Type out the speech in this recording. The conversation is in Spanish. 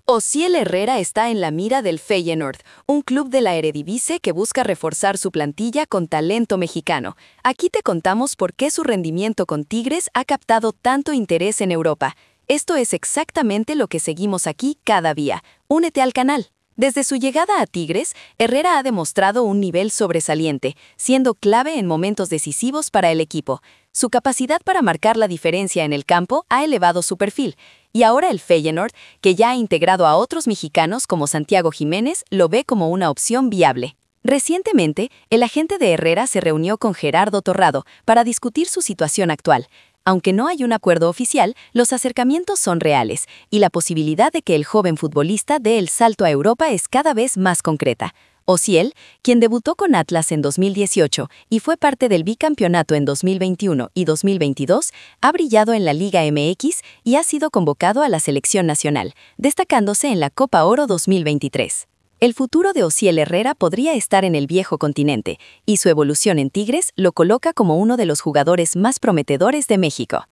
Osiel Herrera está en la mira del Feyenoord, un club de la Eredivisie que busca reforzar su plantilla con talento mexicano. Aquí te contamos por qué su rendimiento con Tigres ha captado tanto interés en Europa. Esto es exactamente lo que seguimos aquí cada día. Únete al canal. Desde su llegada a Tigres, Herrera ha demostrado un nivel sobresaliente, siendo clave en momentos decisivos para el equipo. Su capacidad para marcar la diferencia en el campo ha elevado su perfil, y ahora el Feyenoord, que ya ha integrado a otros mexicanos como Santiago Jiménez, lo ve como una opción viable. Recientemente, el agente de Herrera se reunió con Gerardo Torrado para discutir su situación actual. Aunque no hay un acuerdo oficial, los acercamientos son reales, y la posibilidad de que el joven futbolista dé el salto a Europa es cada vez más concreta. Osiel, quien debutó con Atlas en 2018 y fue parte del bicampeonato en 2021 y 2022, ha brillado en la Liga MX y ha sido convocado a la selección nacional, destacándose en la Copa Oro 2023. El futuro de Osiel Herrera podría estar en el viejo continente, y su evolución en Tigres lo coloca como uno de los jugadores más prometedores de México.